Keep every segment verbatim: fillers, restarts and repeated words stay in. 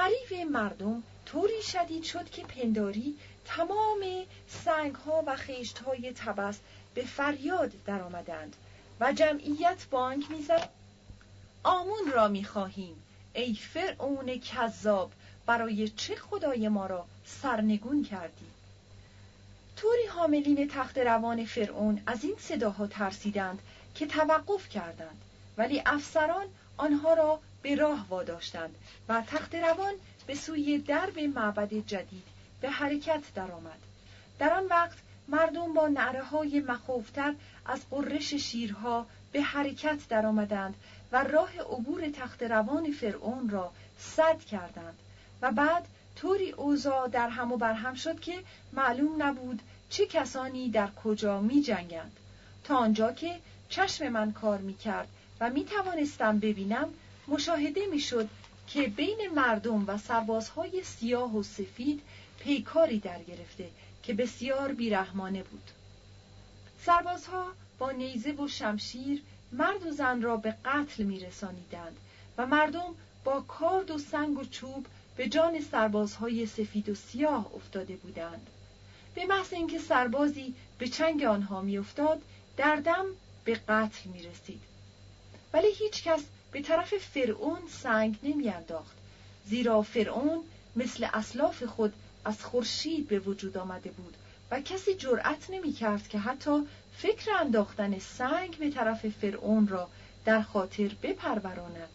فریب مردم طوری شدید شد که پنداری تمام سنگ‌ها و خشت‌های طبس به فریاد در آمدند و جمعیت بانگ می‌زد: آمون را می‌خواهیم، ای فرعون کذاب، برای چه خدای ما را سرنگون کردی؟ طوری حاملین تخت روان فرعون از این صداها ترسیدند که توقف کردند، ولی افسران آنها را به راه واداشتند و تخت روان به سوی درب معبد جدید به حرکت درآمد. در آن وقت مردم با نعره‌های مخوفتر از غرش شیرها به حرکت درآمدند و راه عبور تخت روان فرعون را سد کردند و بعد طوری اوضاع در هم و برهم شد که معلوم نبود چه کسانی در کجا می جنگند، تا آنجا که چشم من کار می کرد و می توانستم ببینم. مشاهده می شد که بین مردم و سربازهای سیاه و سفید پیکاری در گرفته که بسیار بیرحمانه بود. سربازها با نیزه و شمشیر مرد و زن را به قتل می رسانیدند و مردم با کارد و سنگ و چوب به جان سربازهای سفید و سیاه افتاده بودند. به محض اینکه سربازی به چنگ آنها می افتاد، در دم به قتل می رسید. ولی هیچ کس به طرف فرعون سنگ نمی انداخت، زیرا فرعون مثل اسلاف خود از خورشید به وجود آمده بود و کسی جرأت نمی کرد که حتی فکر انداختن سنگ به طرف فرعون را در خاطر بپروراند.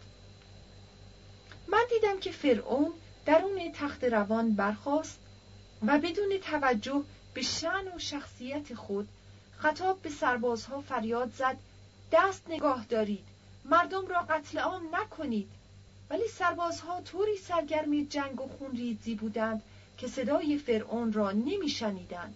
من دیدم که فرعون درون تخت روان برخاست و بدون توجه به شأن و شخصیت خود خطاب به سربازها فریاد زد: دست نگاه دارید، مردم را قتل عام نکنید. ولی سربازها طوری سرگرم جنگ و خونریزی بودند که صدای فرعون را نمی شنیدند.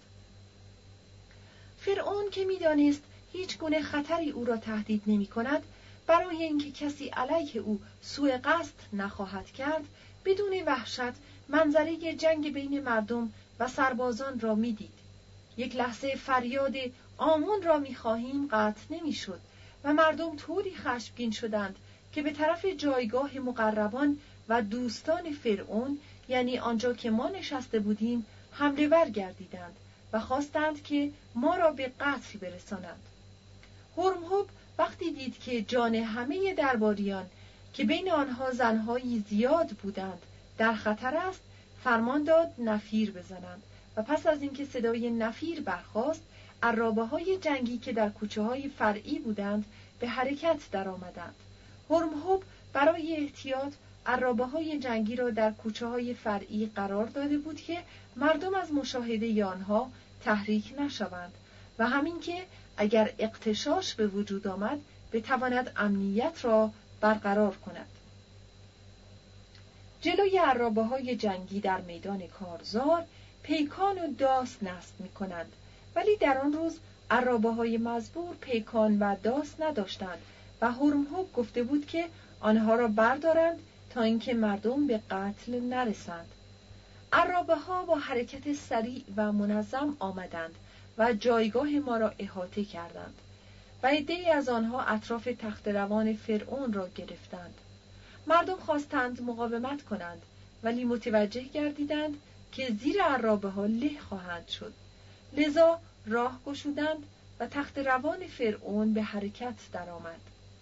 فرعون که می دانست هیچ گونه خطری او را تهدید نمی کند، برای اینکه کسی علیه او سوء قصد نخواهد کرد، بدون وحشت منظره جنگ بین مردم و سربازان را می دید. یک لحظه فریاد آمون را می خواهیم قطع نمی شد و مردم طوری خشمگین شدند که به طرف جایگاه مقربان و دوستان فرعون، یعنی آنجا که ما نشسته بودیم، حمله ور گردیدند و خواستند که ما را به قتل برسانند. هرمهب وقتی دید که جان همه درباریان که بین آنها زنهایی زیاد بودند در خطر است، فرمان داد نفیر بزنند و پس از اینکه صدای نفیر برخاست، عرابه‌های جنگی که در کوچه‌های فرعی بودند به حرکت درآمدند. هرمهب برای احتیاط عرابه‌های جنگی را در کوچه‌های فرعی قرار داده بود که مردم از مشاهده آنها تحریک نشوند و همین که اگر اغتشاش به وجود آمد بتواند امنیت را برقرار کند. جلوی عرابه‌های جنگی در میدان کارزار پیکان و داس نصب می‌کنند، ولی در آن روز عرابه‌های مزبور پیکان و داس نداشتند و هرمهب گفته بود که آنها را بردارند تا اینکه مردم به قتل نرسند. عرابه‌ها با حرکت سریع و منظم آمدند و جایگاه ما را احاطه کردند و عده‌ای از آنها اطراف تخت روان فرعون را گرفتند. مردم خواستند مقاومت کنند، ولی متوجه گردیدند که زیر عرابه‌ها له خواهند شد، لذا راه گشودند و تخت روان فرعون به حرکت درآمد.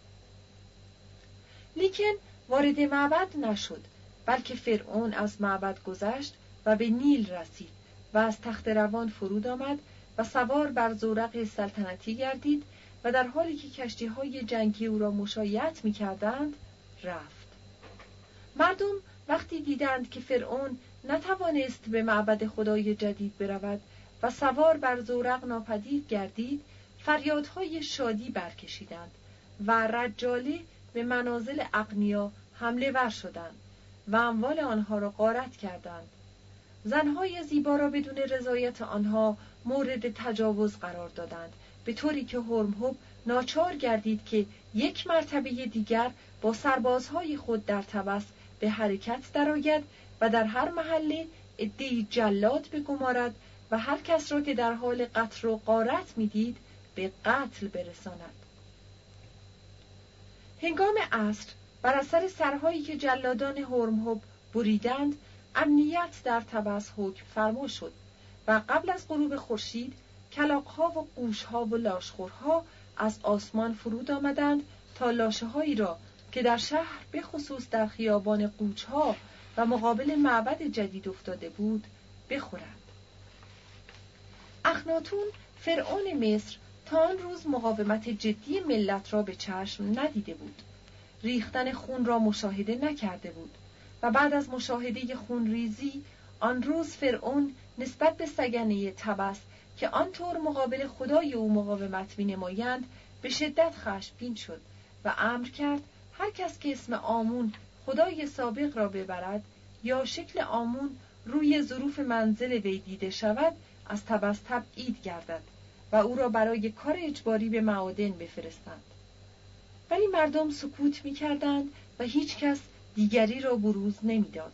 لیکن وارد معبد نشد، بلکه فرعون از معبد گذشت و به نیل رسید و از تخت روان فرود آمد و سوار بر زورق سلطنتی گردید و در حالی که کشتی‌های جنگی او را مشایعت می‌کردند رفت. مردم وقتی دیدند که فرعون نتوانست به معبد خدای جدید برود و سوار بر زورق ناپدید گردید، فریادهای شادی برکشیدند و رجاله به منازل اغنیا حمله ور شدند و اموال آنها را غارت کردند. زنهای زیبا را بدون رضایت آنها مورد تجاوز قرار دادند، به طوری که هرمهب ناچار گردید که یک مرتبه دیگر با سربازهای خود در طبس به حرکت درآید و در هر محله عده‌ای جلاد بگمارد و هر کس را که در حال قتل و غارت می‌دید به قتل برساند. هنگام عصر بر اثر سرهایی که جلادان هرمهب بریدند، امنیت در طبس حکم فرما شد و قبل از غروب خورشید کلاغ‌ها و قوش‌ها و لاشخورها از آسمان فرود آمدند تا لاشه‌هایی را که در شهر به خصوص در خیابان قوچ‌ها و مقابل معبد جدید افتاده بود بخورند. اخناتون فرعون مصر تا آن روز مقاومت جدی ملت را به چشم ندیده بود. ریختن خون را مشاهده نکرده بود و بعد از مشاهده خونریزی آن روز فرعون نسبت به سگنه طبس که آنطور مقابل خدای او مقاومت می‌نمایند به شدت خشمگین شد و امر کرد هر کس که اسم آمون خدای سابق را ببرد یا شکل آمون روی ظروف منزل وی دیده شود از طبس تبعید گردد و او را برای کار اجباری به معادن بفرستند. ولی مردم سکوت می‌کردند و هیچ کس دیگری را بروز نمی‌داد.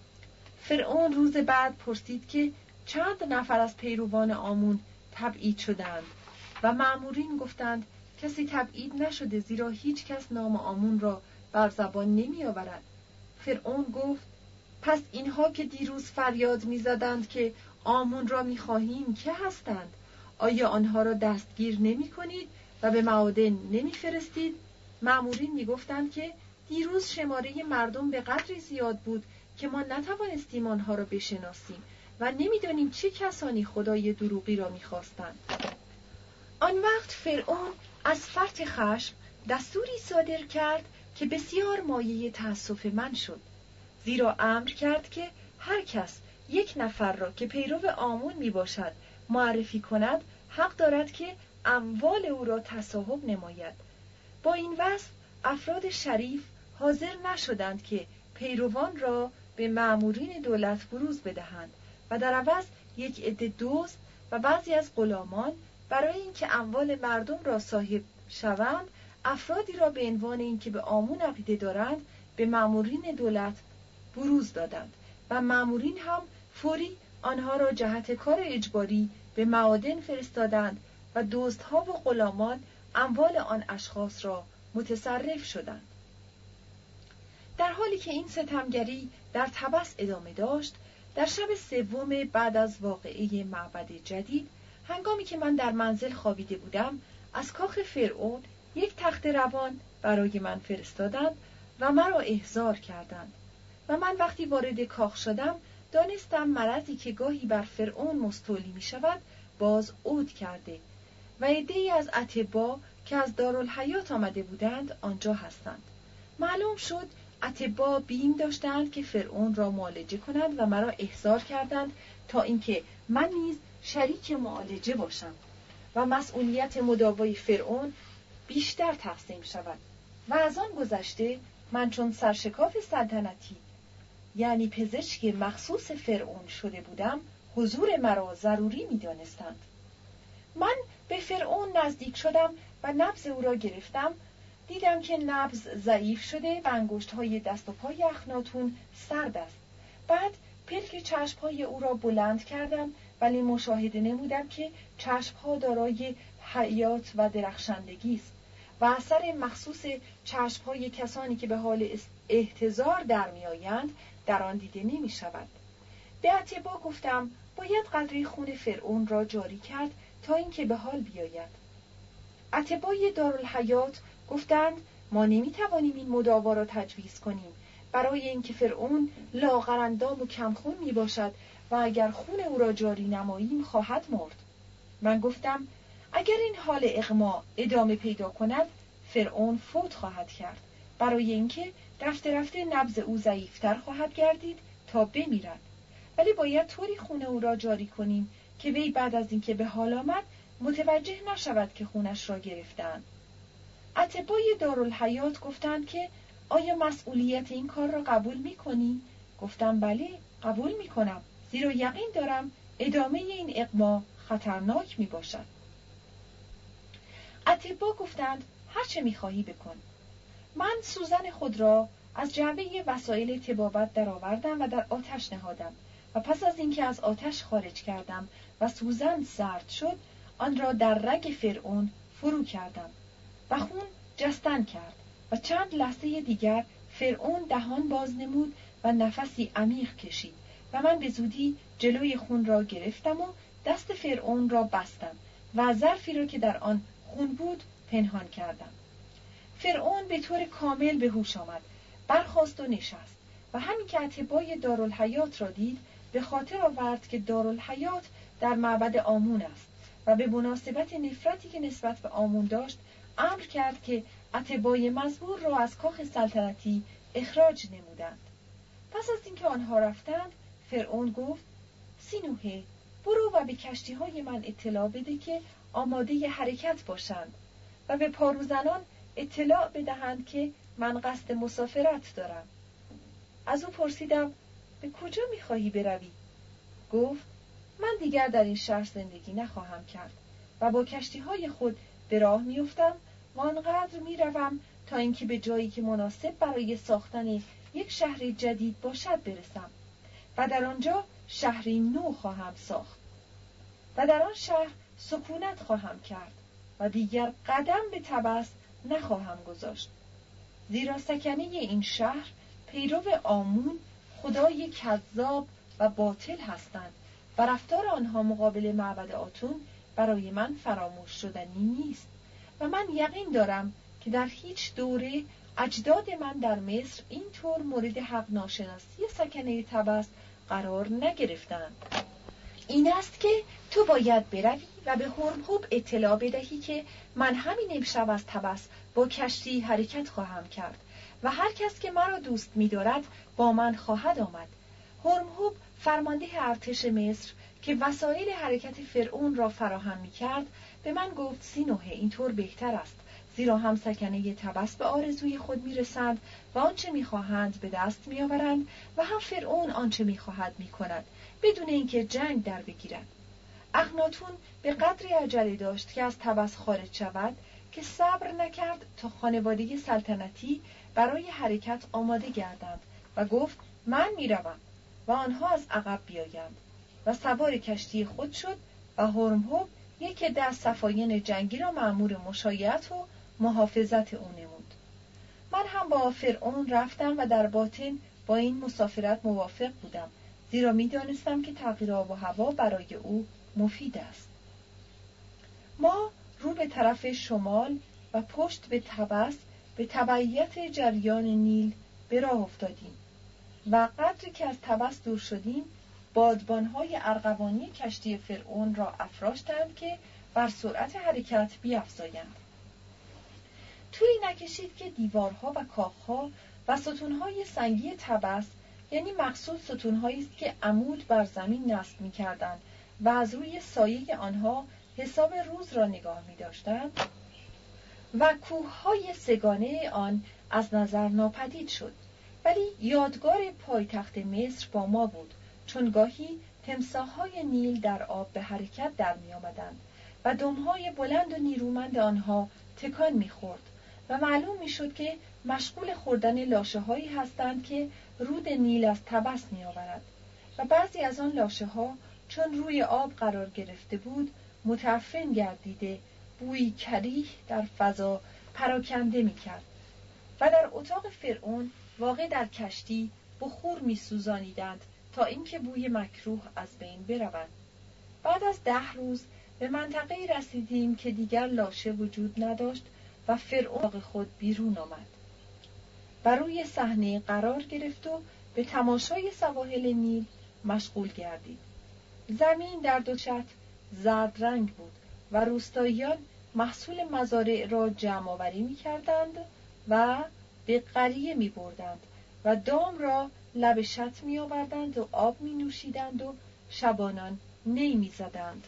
فرعون روز بعد پرسید که چند نفر از پیروان آمون تبعید شدند و مأمورین گفتند کسی تبعید نشده، زیرا هیچ کس نام آمون را بر زبان نمی آورد. فرعون گفت پس اینها که دیروز فریاد می زدند که آمون را می خواهیم که هستند؟ آیا آنها را دستگیر نمی کنید و به معادن نمی فرستید؟ مأمورین می گفتند که دیروز شماره مردم به قدری زیاد بود که ما نتوانستیم آنها را بشناسیم و نمیدانیم چه کسانی خدای دروغی را می‌خواستند. آن وقت فرعون از فرط خشم دستوری صادر کرد که بسیار مایه تأسف من شد، زیرا امر کرد که هر کس یک نفر را که پیرو آمون میباشد معرفی کند حق دارد که اموال او را تصاحب نماید. با این وصف افراد شریف حاضر نشدند که پیروان را به مأمورین دولت بروز بدهند و در عوض یک عده دزد و بعضی از غلامان برای اینکه اموال مردم را صاحب شوند افرادی را به عنوان اینکه به آمون عقیده دارند به مأمورین دولت بروز دادند و مأمورین هم فوری آنها را جهت کار اجباری به معادن فرستادند و دزدها و غلامان اموال آن اشخاص را متصرف شدند. در حالی که این ستمگری در طبس ادامه داشت، در شب سوم بعد از واقعه معبد جدید، هنگامی که من در منزل خوابیده بودم، از کاخ فرعون یک تخت روان برای من فرستادند و مرا احضار کردند و من وقتی وارد کاخ شدم دانستم مرضی که گاهی بر فرعون مستولی می شود باز عود کرده و عده‌ای از اطبا که از دارالحیات آمده بودند آنجا هستند. معلوم شد اطبا بیم داشتند که فرعون را معالجه کنند و مرا احضار کردند تا اینکه من نیز شریک معالجه باشم و مسئولیت مداوای فرعون بیشتر تقسیم شود. و از آن گذشته من چون سرشکاف سلطنتی یعنی پزشک مخصوص فرعون شده بودم حضور مرا ضروری می دانستند. من به فرعون نزدیک شدم و نبض او را گرفتم. دیدم که نبض ضعیف شده و انگشت‌های دست و پای اخناتون سرد است. بعد پلک چشم‌های او را بلند کردم ولی مشاهده نمودم که چشم‌ها دارای حیات و درخشندگی است و اثر مخصوص چشم‌های کسانی که به حال احتضار در می‌آیند در آن دیده نمی‌شود. به اطبا گفتم باید قطره خون فرعون را جاری کرد تا اینکه به حال بیاید. اطبای دارالحیات گفتند ما نمی‌توانیم این مداوا را تجویز کنیم، برای اینکه فرعون لاغرندام و کمخون میباشد و اگر خون او را جاری نماییم خواهد مرد. من گفتم اگر این حال اغما ادامه پیدا کند فرعون فوت خواهد کرد، برای اینکه رفته رفته نبض او ضعیفتر خواهد گردید تا بمیرد، ولی باید طوری خون او را جاری کنیم که وی بعد از اینکه به حال آمد متوجه نشود که خونش را گرفتند. اطبای دارالحیات گفتند که آیا مسئولیت این کار را قبول می‌کنی؟ گفتم بله قبول می‌کنم، زیرا یقین دارم ادامه این اغما خطرناک میباشد. اطبا گفتند هر چه می‌خواهی بکن. من سوزن خود را از جعبه وسایل طبابت درآوردم و در آتش نهادم و پس از اینکه از آتش خارج کردم و سوزن سرد شد آن را در رگ فرعون فرو کردم و خون جستن کرد و چند لحظه دیگر فرعون دهان باز نمود و نفسی عمیق کشید و من به زودی جلوی خون را گرفتم و دست فرعون را بستم و ظرفی را که در آن خون بود پنهان کردم. فرعون به طور کامل به هوش آمد، برخاست و نشست و همین که اتباع دارالحیات را دید به خاطر آورد که دارالحیات در معبد آمون است و به مناسبت نفرتی که نسبت به آمون داشت امر کرد که اتباع مزبور را از کاخ سلطنتی اخراج نمودند. پس از اینکه آنها رفتند فرعون گفت: سینوهه، برو و به کشتی‌های من اطلاع بده که آماده حرکت باشند و به پاروزنان اطلاع بدهند که من قصد مسافرت دارم. از او پرسیدم: به کجا می‌خواهی بروی؟ گفت: من دیگر در این شهر زندگی نخواهم کرد و با کشتی‌های خود به راه می‌افتم و آنقدر می‌روم تا اینکه به جایی که مناسب برای ساختن یک شهر جدید باشد برسم و در آنجا شهری نو خواهم ساخت و در آن شهر سکونت خواهم کرد و دیگر قدم به طبس نخواهم گذاشت، زیرا سکنه این شهر پیرو آمون خدای کذاب و باطل هستند و رفتار آنها مقابل معبد آتون برای من فراموش شدنی نیست و من یقین دارم که در هیچ دوره اجداد من در مصر اینطور مورد حق ناشناسی سکنه طبس قرار نگرفتند. این است که تو باید بروی و به هرمهوب اطلاع بدهی که من همین امشب از طبس با کشتی حرکت خواهم کرد و هر کس که مرا دوست می‌دارد با من خواهد آمد. هرمهوب فرمانده ارتش مصر که وسایل حرکت فرعون را فراهم می‌کرد به من گفت: سینوهه، اینطور بهتر است، زیرا هم سکنه طبس به آرزوی خود می‌رسند و آنچه می‌خواهند به دست می‌آورند و هم فرعون آنچه می‌خواهد می‌کند بدون اینکه جنگ در بگیرد. اخناتون به قدری عجله داشت که از طبس خارج شود که صبر نکرد تا خانواده سلطنتی برای حرکت آماده گردند و گفت: من میروم و آنها از عقب بیایند و سوار کشتی خود شد و هرمهوب یک عده از صفاین جنگی را مأمور مشایعت و محافظت او نمود. من هم با فرعون رفتم و در باطن با این مسافرت موافق بودم، زیرا می دانستم که تغییر آب و هوا برای او مفید است. ما رو به طرف شمال و پشت به طبس به تبعیت جریان نیل به راه افتادیم و قدری که از طبس دور شدیم بادبانهای ارغوانی کشتی فرعون را افراشتند که بر سرعت حرکت بیفزایند. طولی نکشید که دیوارها و کاخها و ستونهای سنگی طبس، یعنی مقصود ستونهایی است که عمود بر زمین نصب می‌کردند و از روی سایه آنها حساب روز را نگاه می‌داشتند، و کوههای سگانه آن از نظر ناپدید شد. ولی یادگار پایتخت مصر با ما بود، چون گاهی تمساح‌های نیل در آب به حرکت در می‌آمدند و دم‌های بلند و نیرومند آنها تکان می‌خورد و معلوم می‌شد که مشغول خوردن لاشه‌هایی هستند که رود نیل از طبس می‌آورد و بعضی از آن لاشه‌ها چون روی آب قرار گرفته بود متعفن گردیده بویی کریه در فضا پراکنده می‌کرد و در اتاق فرعون واقع در کشتی بخور می‌سوزانیدند تا اینکه بوی مکروه از بین برود. بعد از ده روز به منطقه‌ای رسیدیم که دیگر لاشه وجود نداشت و فرعون خود بیرون آمد. بر روی صحنه قرار گرفت و به تماشای سواحل نیل مشغول گردید. زمین در دو شط زرد رنگ بود و روستاییان محصول مزارع را جمع آوری می‌کردند و به قریه می‌بردند و دام را لب شط می‌آوردند و آب می‌نوشیدند و شبانان نی می‌زدند.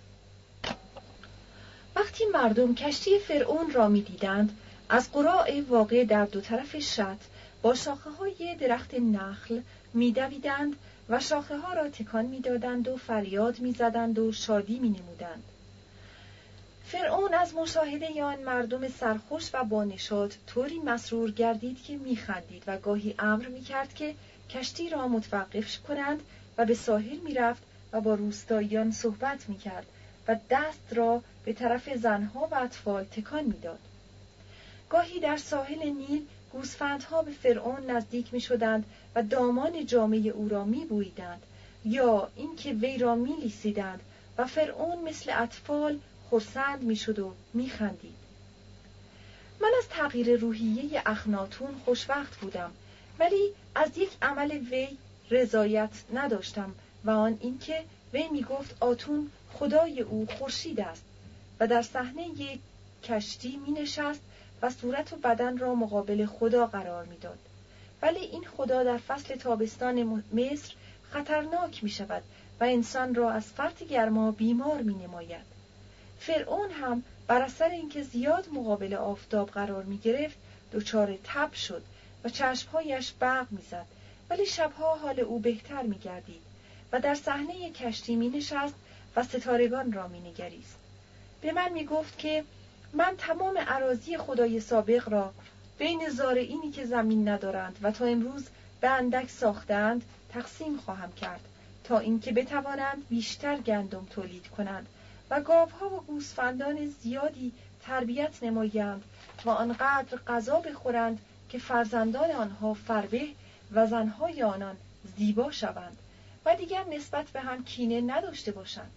وقتی مردم کشتی فرعون را می‌دیدند، از قراع واقع در دو طرف شط با شاخه‌های درخت نخل می‌دویدند و شاخه‌ها را تکان می‌دادند و فریاد می‌زدند و شادی می‌نمودند. فرعون از مشاهده آن مردم سرخوش و بانشاط طوری مسرور گردید که می‌خندید و گاهی امر می‌کرد که کشتی را متوقف کنند و به ساحل می‌رفت و با روستاییان صحبت می‌کرد و دست را به طرف زنها و اطفال تکان می‌داد. گاهی در ساحل نیل گوسفندها به فرعون نزدیک می‌شدند و دامان جامه او را می بویدند یا اینکه وی را می لیسیدند و فرعون مثل اطفال خرسند می شد و می خندید. من از تغییر روحیه اخناتون خوشوقت بودم، ولی از یک عمل وی رضایت نداشتم و آن اینکه وی می گفت آتون خدای او خورشید است و در صحنه یک کشتی می نشست و صورت و بدن را مقابل خدا قرار می داد. ولی این خدا در فصل تابستان مصر خطرناک می شود و انسان را از فرط گرما بیمار می نماید. فرعون هم بر اثر اینکه زیاد مقابل آفتاب قرار می گرفت دچار تب شد و چشمهایش برق می زد، ولی شبها حال او بهتر می گردید و در صحنه کشتی می نشست و ستارگان را می نگریست. به من می گفت که من تمام اراضی خدای سابق را بین زارعینی که زمین ندارند و تا امروز به اندک ساختند تقسیم خواهم کرد تا اینکه بتوانند بیشتر گندم تولید کنند و گاوها و گوسفندان زیادی تربیت نمایند و آنقدر غذا بخورند که فرزندان آنها فربه و زنهای آنان زیبا شوند و دیگر نسبت به هم کینه نداشته باشند.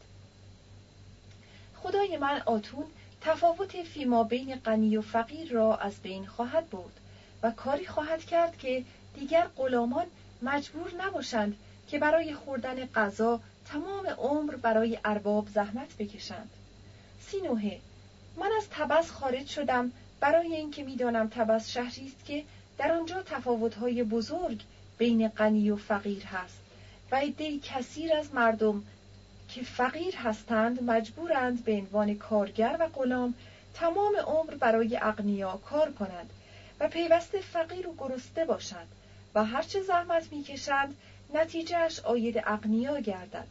خدای من آتون تفاوت فیما بین غنی و فقیر را از بین خواهد برد و کاری خواهد کرد که دیگر غلامان مجبور نباشند که برای خوردن غذا تمام عمر برای ارباب زحمت بکشند. سینوهه، من از طبس خارج شدم برای اینکه میدانم طبس شهری است که در آنجا تفاوت‌های بزرگ بین غنی و فقیر هست و عده‌ای کثیر از مردم که فقیر هستند مجبورند به عنوان کارگر و غلام تمام عمر برای اغنیا کار کنند و پیوسته فقیر و گرسنه باشند و هرچه زحمت میکشند نتیجهش عاید اغنیا گردد.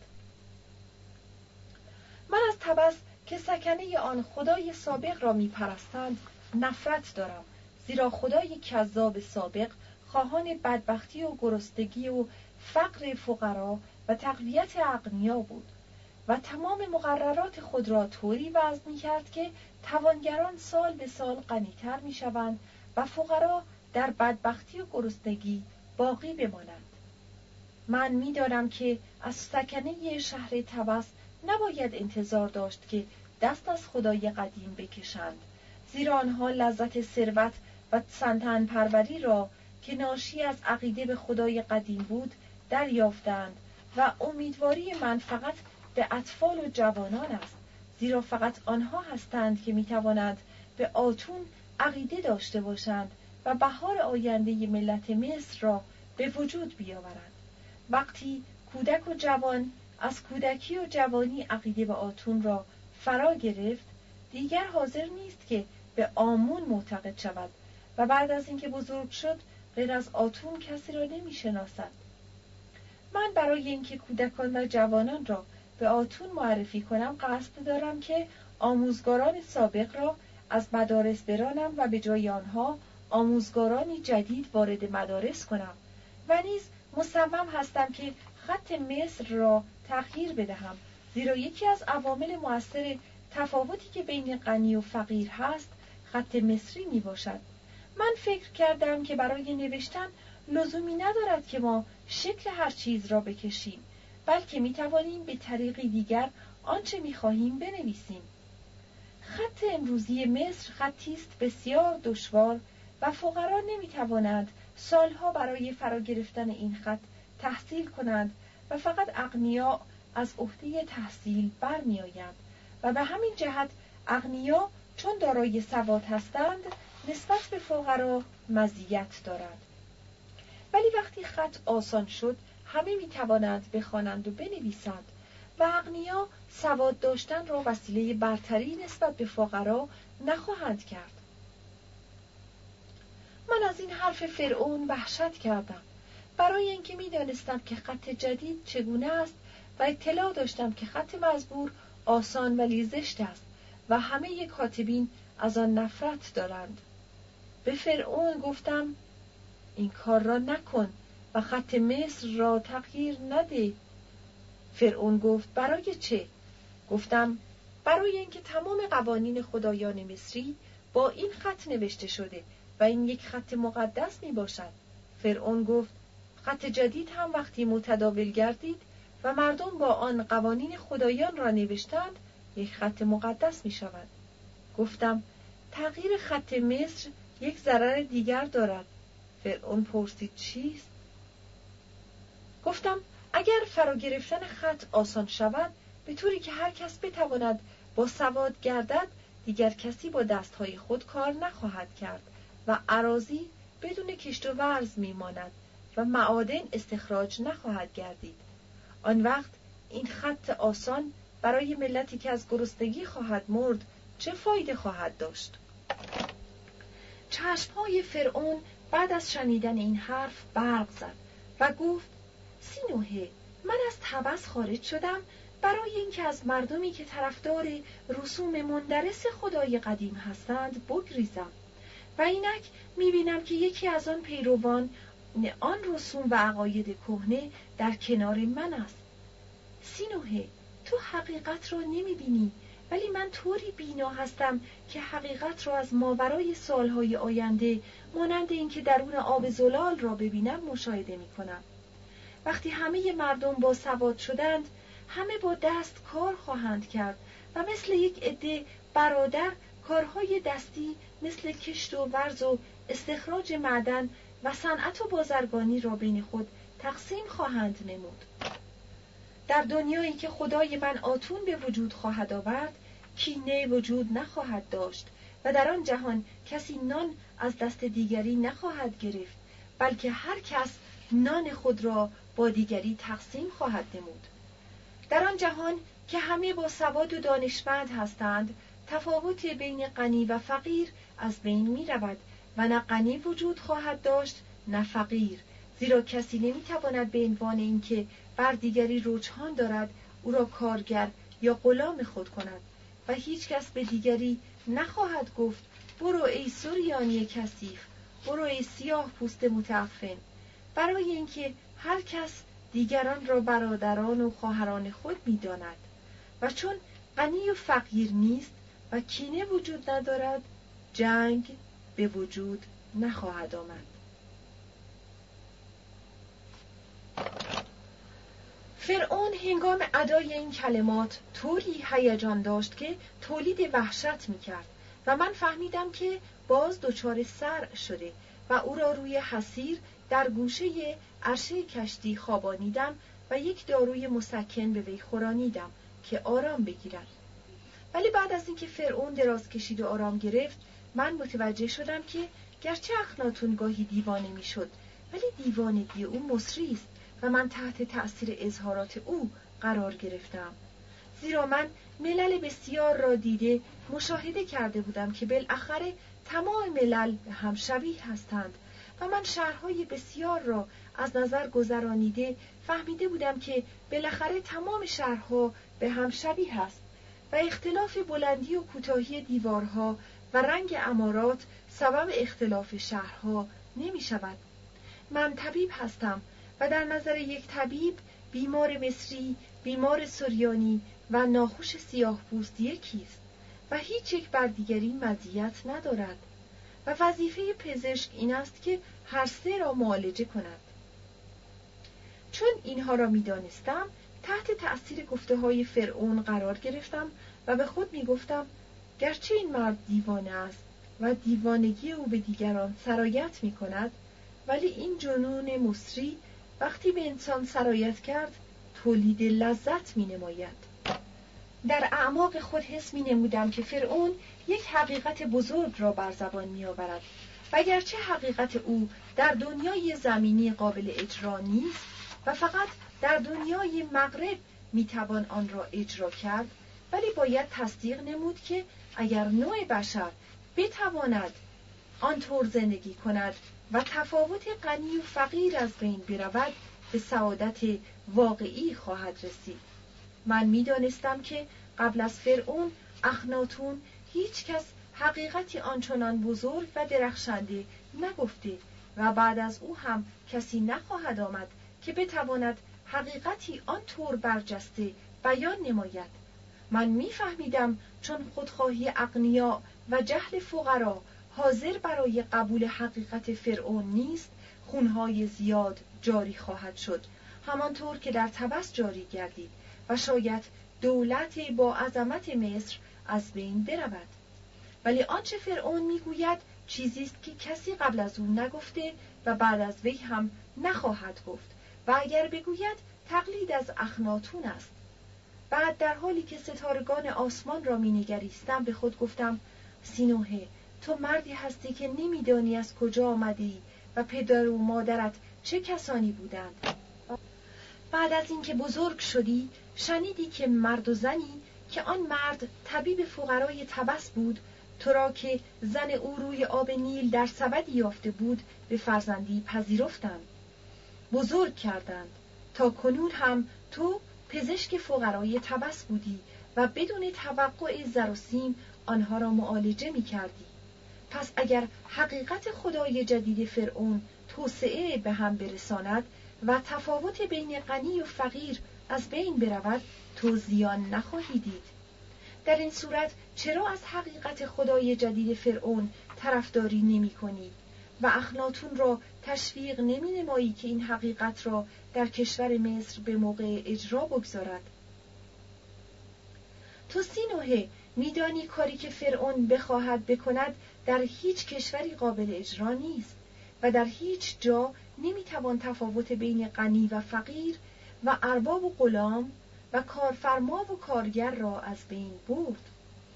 من از طبس که سکنه آن خدای سابق را میپرستند نفرت دارم، زیرا خدای کذاب سابق خواهان بدبختی و گرسنگی و فقر فقرا و تقویت اغنیا بود و تمام مقررات خود را طوری وضع می‌کرد که توانگران سال به سال غنی‌تر می‌شوند و فقرا در بدبختی و گرسنگی باقی بمانند. من می‌دانم که از سکنه شهر طبس نباید انتظار داشت که دست از خدای قدیم بکشند، زیرا آنها لذت ثروت و سنتن پروری را که ناشی از عقیده به خدای قدیم بود دریافتند و امیدواری من فقط به اطفال و جوانان است، زیرا فقط آنها هستند که میتوانند به آتون عقیده داشته باشند و بهار آینده ملت مصر را به وجود بیاورند. وقتی کودک و جوان از کودکی و جوانی عقیده به آتون را فرا گرفت، دیگر حاضر نیست که به آمون معتقد شود و بعد از اینکه بزرگ شد غیر از آتون کسی را نمیشناسد. من برای اینکه کودکان و جوانان را به آتون معرفی کنم قصد دارم که آموزگاران سابق را از مدارس برانم و به جای آنها آموزگارانی جدید وارد مدارس کنم و نیز مصمم هستم که خط مصر را تغییر بدهم، زیرا یکی از عوامل مؤثر تفاوتی که بین غنی و فقیر هست خط مصری می باشد. من فکر کردم که برای نوشتن لزومی ندارد که ما شکل هر چیز را بکشیم، بلکه می توانیم به طریقی دیگر آنچه می خواهیم بنویسیم. خط امروزی مصر خطی است بسیار دشوار و فقرا نمی توانند سالها برای فرا گرفتن این خط تحصیل کنند و فقط اغنیا از عهده تحصیل برمی آیند و به همین جهت اغنیا چون دارای سواد هستند نسبت به فقرا مزیت دارند. ولی وقتی خط آسان شد همه می توانند بخوانند و بنویسند و اغنیا سواد داشتن را وسیله برتری نسبت به فقرا نخواهند کرد. من از این حرف فرعون وحشت کردم، برای اینکه می دانستم که خط جدید چگونه است و اطلاع داشتم که خط مزبور آسان ولی زشت است و همه کاتبین از آن نفرت دارند. به فرعون گفتم این کار را نکن و خط مصر را تغییر نده. فرعون گفت برای چه؟ گفتم برای اینکه تمام قوانین خدایان مصری با این خط نوشته شده و این یک خط مقدس می باشد. فرعون گفت خط جدید هم وقتی متداول گردید و مردم با آن قوانین خدایان را نوشتند، یک خط مقدس می شود. گفتم تغییر خط مصر یک ضرر دیگر دارد. فرعون پرسید چیست؟ گفتم اگر فرا گرفتن خط آسان شود، به طوری که هر کس بتواند با سواد گردد، دیگر کسی با دستهای خود کار نخواهد کرد و اراضی بدون کشت و ورز میماند و معادن استخراج نخواهد گردید. آن وقت این خط آسان برای ملتی که از گرسنگی خواهد مرد چه فایده خواهد داشت؟ چشمهای فرعون بعد از شنیدن این حرف برق زد و گفت سینوهه، من از طبس خارج شدم برای اینکه از مردمی که طرفدار رسوم مندرس خدای قدیم هستند بگریزم و اینک میبینم که یکی از آن پیروان آن رسوم و عقاید کهنه در کنار من است. سینوهه، تو حقیقت را نمیبینی، ولی من طوری بینا هستم که حقیقت را از ماورای سالهای آینده مانند اینکه درون آب زلال را ببینم مشاهده میکنم. وقتی همه مردم با سواد شدند، همه با دست کار خواهند کرد و مثل یک عده برادر کارهای دستی مثل کشت و ورز و استخراج معدن و صنعت و بازرگانی را بین خود تقسیم خواهند نمود. در دنیایی که خدای من آتون به وجود خواهد آورد، کینه وجود نخواهد داشت و در آن جهان کسی نان از دست دیگری نخواهد گرفت، بلکه هر کس نان خود را با دیگری تقسیم خواهد نمود. در آن جهان که همه با سواد و دانشمند هستند، تفاوت بین غنی و فقیر از بین می رود و نه غنی وجود خواهد داشت نه فقیر، زیرا کسی نمی تواند به عنوان اینکه بر دیگری رجحان دارد او را کارگر یا غلام خود کند و هیچ کس به دیگری نخواهد گفت برو ای سوریانی کثیف، برو ای سیاه پوست متعفن، برای اینکه هر کس دیگران را برادران و خواهران خود می داند. و چون غنی و فقیر نیست و کینه وجود ندارد، جنگ به وجود نخواهد آمد. فرعون هنگام ادای این کلمات طوری هیجان داشت که تولید وحشت می کرد و من فهمیدم که باز دچار صرع شده و او را روی حصیر در گوشه عرشه کشتی خوابانیدم و یک داروی مسکن به وی خورانیدم که آرام بگیرد. ولی بعد از اینکه فرعون دراز کشید و آرام گرفت، من متوجه شدم که گرچه اخناتون گاهی دیوانه میشد، ولی دیوانگی او مصری است و من تحت تأثیر اظهارات او قرار گرفتم. زیرا من ملل بسیار را دیده مشاهده کرده بودم که بالاخره تمام ملل به هم شبیه هستند و من شهرهای بسیار را از نظر گذرانیده فهمیده بودم که بالاخره تمام شهرها به هم شبیه است و اختلاف بلندی و کوتاهی دیوارها و رنگ عمارات سبب اختلاف شهرها نمی شود. من طبیب هستم و در نظر یک طبیب بیمار مصری، بیمار سوریانی و ناخوش سیاه پوست یکی است و هیچ یک بر دیگری مزیت ندارد و وظیفه پزشک این است که هر سه را معالجه کند. چون اینها را می دانستم، تحت تأثیر گفته های فرعون قرار گرفتم و به خود می گفتم گرچه این مرد دیوانه است و دیوانگی او به دیگران سرایت می کند، ولی این جنون مصری وقتی به انسان سرایت کرد تولید لذت می نماید. در اعماق خود حس می نمودم که فرعون یک حقیقت بزرگ را بر زبان می آورد و گرچه حقیقت او در دنیای زمینی قابل اجرا نیست و فقط در دنیای مغرب می توان آن را اجرا کرد، ولی باید تصدیق نمود که اگر نوع بشر بتواند آنطور زندگی کند و تفاوت غنی و فقیر از بین برود، به سعادت واقعی خواهد رسید. من می دانستم که قبل از فرعون اخناتون هیچ کس حقیقتی آنچنان بزرگ و درخشنده نگفته و بعد از او هم کسی نخواهد آمد که بتواند حقیقتی آنطور برجسته بیان نماید. من می فهمیدم چون خودخواهی اغنیا و جهل فقرا حاضر برای قبول حقیقت فرعون نیست، خونهای زیاد جاری خواهد شد، همانطور که در طبس جاری گردید و شاید دولت با عظمت مصر از بین برود. ولی آنچه فرعون میگوید چیزی است که کسی قبل از او نگفته و بعد از وی هم نخواهد گفت و اگر بگوید تقلید از اخناتون است. بعد در حالی که ستارگان آسمان را مینگریستم به خود گفتم سینوهه، تو مردی هستی که نمیدانی از کجا آمدی و پدر و مادرت چه کسانی بودند. بعد از اینکه بزرگ شدی شنیدی که مرد و زنی که آن مرد طبیب فقرای طبس بود، تو را که زن او روی آب نیل در سبدی یافته بود به فرزندی پذیرفتند، بزرگ کردند. تا کنون هم تو پزشک فقرای طبس بودی و بدون توقع زر و سیم آنها را معالجه می کردی. پس اگر حقیقت خدای جدید فرعون توسعه به هم برساند و تفاوت بین غنی و فقیر از بین برود، تو زیان نخواهی دید. در این صورت چرا از حقیقت خدای جدید فرعون طرفداری نمی کنی و اخناتون را تشویق نمی نمایی که این حقیقت را در کشور مصر به موقع اجرا بگذارد؟ تو سینوهه میدانی کاری که فرعون بخواهد بکند در هیچ کشوری قابل اجرا نیست و در هیچ جا نمیتوان تفاوت بین غنی و فقیر و ارباب و غلام و کارفرما و کارگر را از بین برد.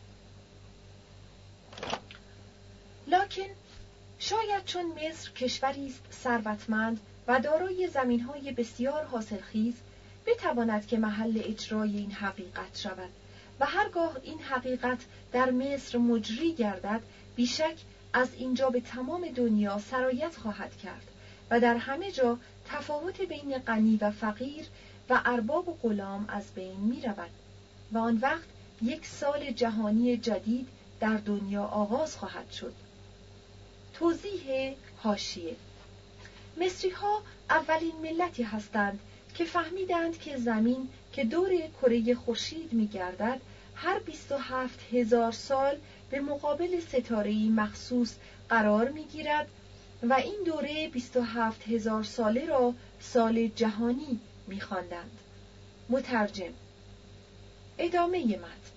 لکن شاید چون مصر کشوری است ثروتمند و دارای زمین‌های بسیار حاصلخیز بتواند که محل اجرای این حقیقت شود و هرگاه این حقیقت در مصر مجری گردد بیشک از اینجا به تمام دنیا سرایت خواهد کرد و در همه جا تفاوت بین غنی و فقیر و ارباب و غلام از بین می رود و آن وقت یک سال جهانی جدید در دنیا آغاز خواهد شد. توضیح حاشیه: مصری ها اولین ملتی هستند که فهمیدند که زمین که دور کره خورشید می گردد هر بیست و هفت هزار سال به مقابل ستاره‌ای مخصوص قرار می گیرد و این دوره بیست و هفت هزار ساله را سال جهانی می خواندند. مترجم. ادامه متن.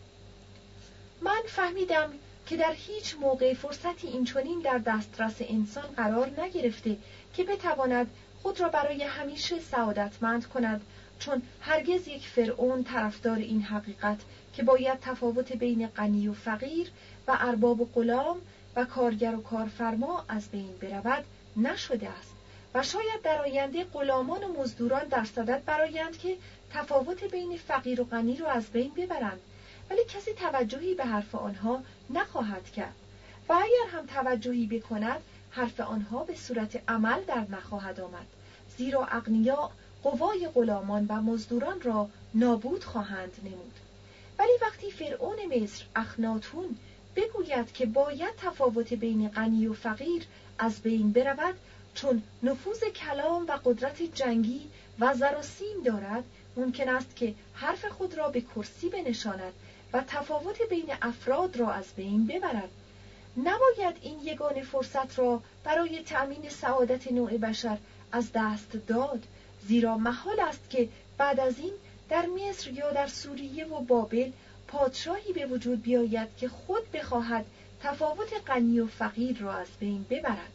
من فهمیدم که در هیچ موقع فرصتی اینچنین در دسترس انسان قرار نگرفته که بتواند خود را برای همیشه سعادتمند کند، چون هرگز یک فرعون طرفدار این حقیقت که باید تفاوت بین غنی و فقیر و ارباب و غلام و کارگر و کارفرما از بین برود نشده است و شاید در آینده غلامان و مزدوران در صدد برآیند که تفاوت بین فقیر و غنی را از بین ببرند، ولی کسی توجهی به حرف آنها نخواهد کرد و اگر هم توجهی بکند حرف آنها به صورت عمل در نخواهد آمد، زیرا اغنیا قوای غلامان و مزدوران را نابود خواهند نمود. ولی وقتی فرعون مصر اخناتون بگوید که باید تفاوت بین غنی و فقیر از بین برود، چون نفوذ کلام و قدرت جنگی و زر و سیم دارد، ممکن است که حرف خود را به کرسی بنشاند و تفاوت بین افراد را از بین ببرد. نباید این یگانه فرصت را برای تأمین سعادت نوع بشر از دست داد، زیرا محال است که بعد از این در مصر یا در سوریه و بابل پادشاهی به وجود بیاید که خود بخواهد تفاوت غنی و فقیر را از بین ببرد.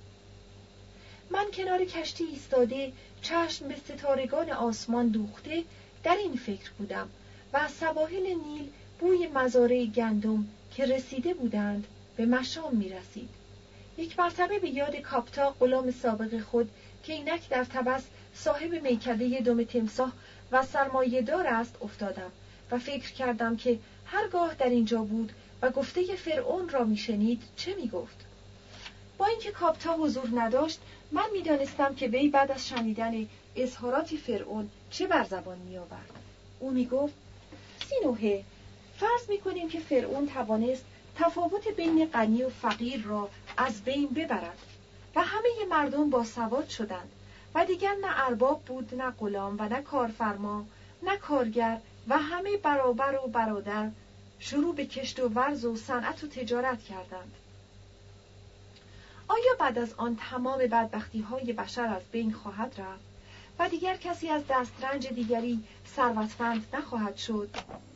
من کنار کشتی ایستاده، چشم به ستارگان آسمان دوخته، در این فکر بودم و از سواحل نیل بوی مزارع گندم که رسیده بودند به مشام می رسید. یک مرتبه به یاد کاپتا غلام سابق خود که اینک در طبس صاحب میکده دم تمساح و سرمایه دار است افتادم و فکر کردم که هرگاه در اینجا بود و گفته فرعون را می شنید چه می گفت. با اینکه کاپتا حضور نداشت، من می دانستم که وی بعد از شنیدن اظهارات فرعون چه بر زبان می آورد. او می گفت سینوهه، فرض می کنیم که فرعون توانست تفاوت بین غنی و فقیر را از بین ببرد و همه مردم با سواد شدند و دیگر نه ارباب بود، نه غلام و نه کارفرما، نه کارگر و همه برابر و برادر شروع به کشت و ورز و صنعت و تجارت کردند. آیا بعد از آن تمام بدبختی های بشر از بین خواهد رفت و دیگر کسی از دسترنج دیگری ثروتمند نخواهد شد؟